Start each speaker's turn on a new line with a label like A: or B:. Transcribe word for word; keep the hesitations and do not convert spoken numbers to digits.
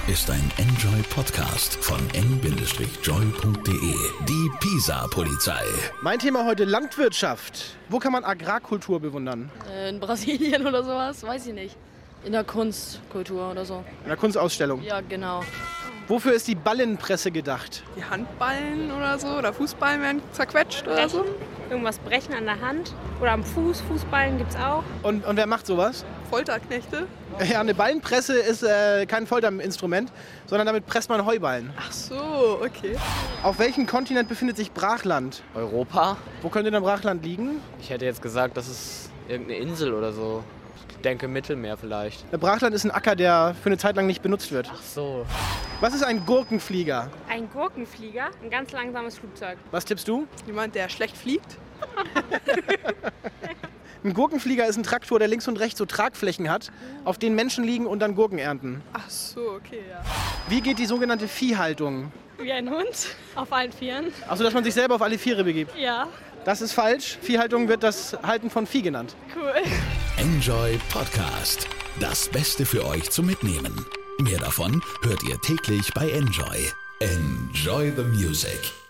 A: ist ein Enjoy-Podcast von en joy punkt de. Die Pisa-Polizei.
B: Mein Thema heute Landwirtschaft. Wo kann man Agrarkultur bewundern?
C: Äh, in Brasilien oder sowas, weiß ich nicht. In der Kunstkultur oder so.
B: In der Kunstausstellung.
C: Ja, genau.
B: Wofür ist die Ballenpresse gedacht?
D: Die Handballen oder so oder Fußballen werden zerquetscht oder so.
E: Irgendwas brechen an der Hand oder am Fuß. Fußballen gibt's auch.
B: Und, und wer macht sowas?
D: Folterknechte.
B: Ja, eine Ballenpresse ist äh, kein Folterinstrument, sondern damit presst man Heuballen.
D: Ach so, okay.
B: Auf welchem Kontinent befindet sich Brachland?
F: Europa?
B: Wo könnte denn Brachland liegen?
F: Ich hätte jetzt gesagt, das ist irgendeine Insel oder so. Ich denke Mittelmeer vielleicht.
B: Der Brachland ist ein Acker, der für eine Zeit lang nicht benutzt wird.
F: Ach so.
B: Was ist ein Gurkenflieger?
E: Ein Gurkenflieger, ein ganz langsames Flugzeug.
B: Was tippst du?
D: Jemand, der schlecht fliegt.
B: Ein Gurkenflieger ist ein Traktor, der links und rechts so Tragflächen hat, auf denen Menschen liegen und dann Gurken ernten.
D: Ach so, okay, ja.
B: Wie geht die sogenannte Viehhaltung?
E: Wie ein Hund auf allen Vieren.
B: Also, dass man sich selber auf alle Viere begibt.
E: Ja,
B: Das ist falsch. Viehhaltung wird das Halten von Vieh genannt.
E: cool.
A: Enjoy Podcast. Das Beste für euch zum Mitnehmen. Mehr davon hört ihr täglich bei Enjoy. Enjoy the music.